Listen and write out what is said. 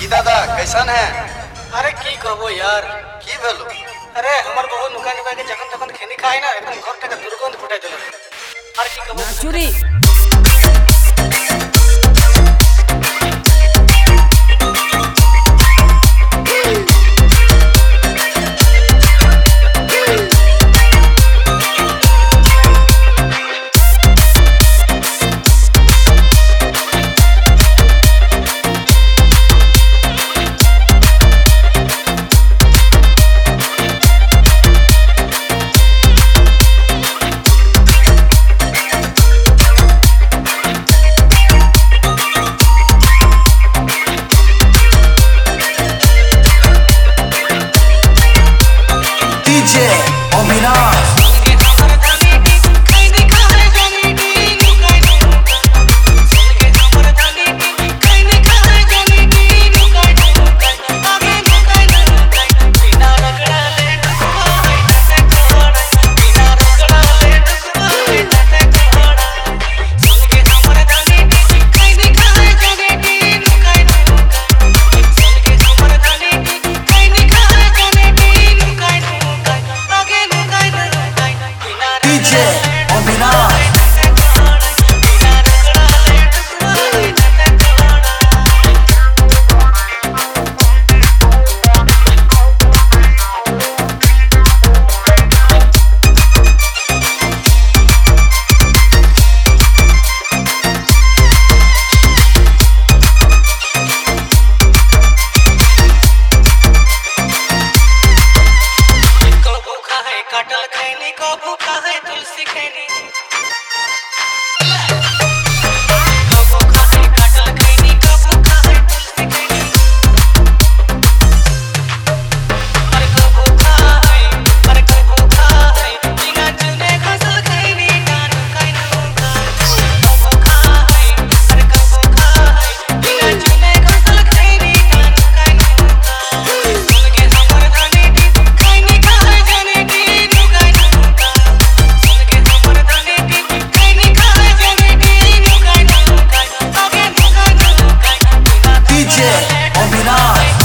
की दादा कैसन है? अरे की कहबो यार। की भेलो? अरे हमर बहु नुका नुका के जखन तखन खेनी खाए ना एकदम घर तक दुर्गंध फुटाई देले। अरे की कहबो चुरी DJ Ominas DJ Ominas काटल खैनी को भूखा है तुलसी खैनी को भूखा है काटल खैनी को भूखा है तुलसी खैनी अरे को भूखा है बिना चुने घसल खैनी कान कान को भूखा है अरे को भूखा है बिना चुने घसल खैनी कान कान सुन के हमर धानी खैनी खाए जाने DJ Ominas